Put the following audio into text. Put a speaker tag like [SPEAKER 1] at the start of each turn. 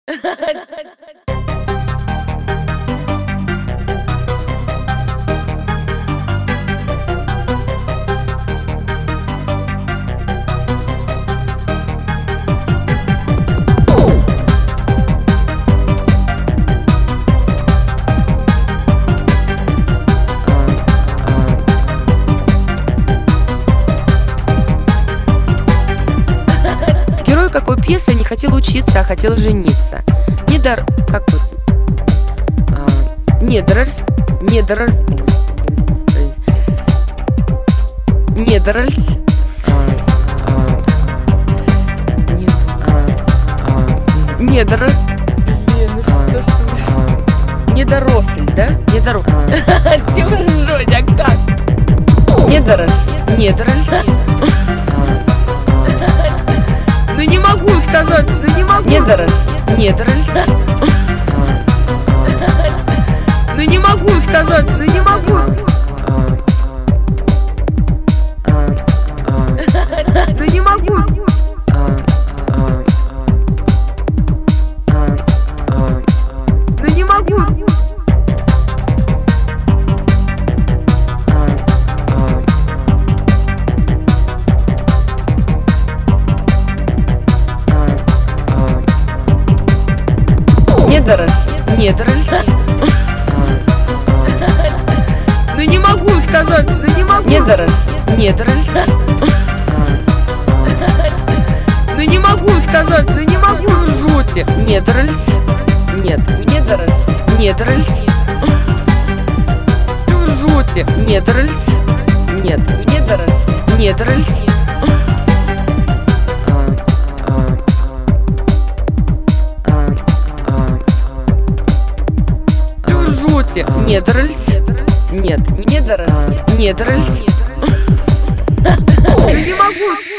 [SPEAKER 1] Герой какой пьесы не хотел учиться, а хотел жениться. Как вот? Недорольс. Недорольс. Недоросль, да? Чего ржёте, а как? Недорольс. Ну не могу сказать, Недорольс. Ну не могу сказать, Ну не могу Недорольс. Ну не могу сказать, Недорольс. Ну не могу сказать, Ржете. Недорольс. Ржете. Недорольс. Недорольс.
[SPEAKER 2] Не могу.